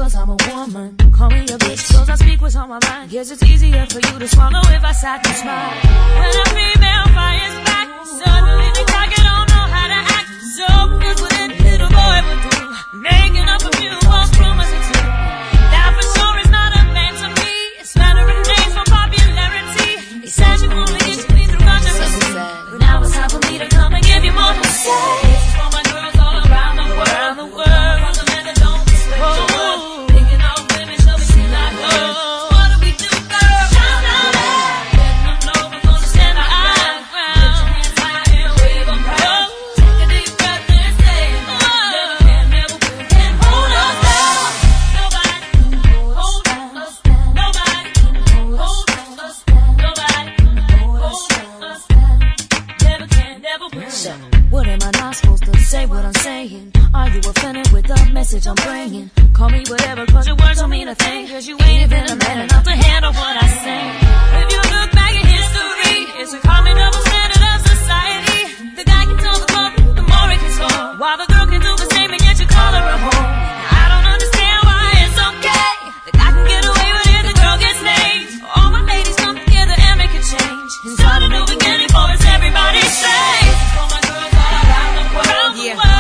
'cause I'm a woman. Call me a bitch 'cause I speak what's on my mind. Guess it's easier for you to swallow if I sat and smile. When a female fires back, suddenly the target don't know how to act. So here's what a little boy would do, making up a few false promises to. That for sure is not a man to me. It's flattering names for popularity. He says you only get to me through controversy, but now it's time for me to come and give you more to say. For my girls all around the world, the world. For the men that don't respect your word, picking off women so we see like her. What do we do, girl? Shout out, letting them know we're gonna stand our ground. Put your hands high and wave them proud. Take a deep breath and say, never can, never will, can't hold us down. Nobody can hold us down. Nobody can hold us down. Nobody can hold us down. Never can, never will. So, what am I not supposed to say what I'm saying? Are you offended with the message I'm bringing? Call me whatever 'cause your words don't mean a thing. 'Cause you ain't even a man enough to handle what I say. If you look back at history, it's a common double standard of society. The guy can tell the club, the more he can score, while the girl can do the same and yet you call her a whore. I don't understand why it's okay. The guy can get away with it, the girl gets named. All my ladies come together and make a change and start a new beginning for us, everybody say. For my girls all around the world, the world.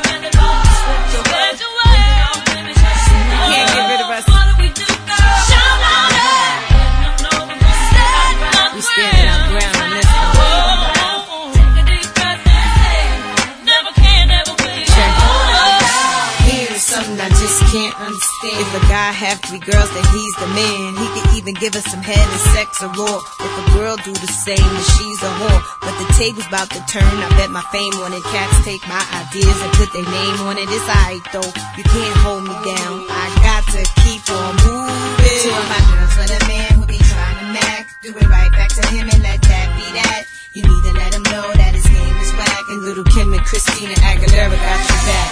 Can't understand. If a guy have 3 girls, then he's the man. He could even give us some head and sex or raw. If a girl do the same, then she's a whore. But the table's about to turn. I bet my fame on it. Cats take my ideas and put their name on it. It's alright though. You can't hold me down. I got to keep on moving. Two of my girls for the man who be trying to mac. Do it right back to him and let that be that. You need to let him know that his game is whack. And little Kim and Christina Aguilera got you back.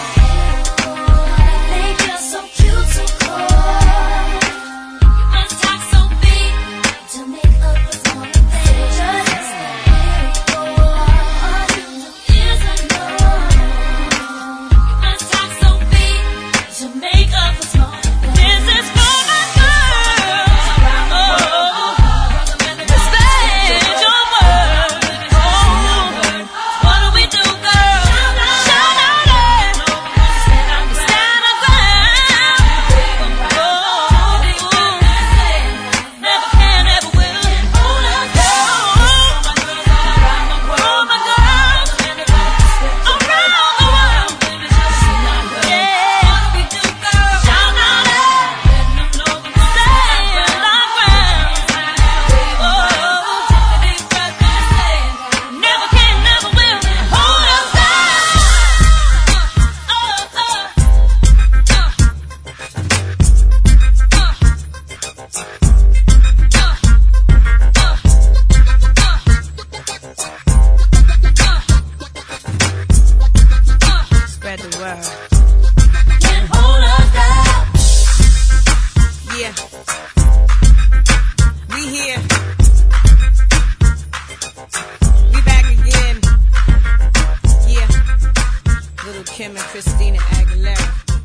So cute, so cold. You must talk so big to make up for small things. Just all you do is ignore. You must talk so big to make up for small things. This is for my girls around the world. Respect your word. What do we do, girl? Shout out, stand our ground. Spread the word. Can't hold us down. Yeah. We here. We back again. Yeah. Little Kim and Christina Aguilera.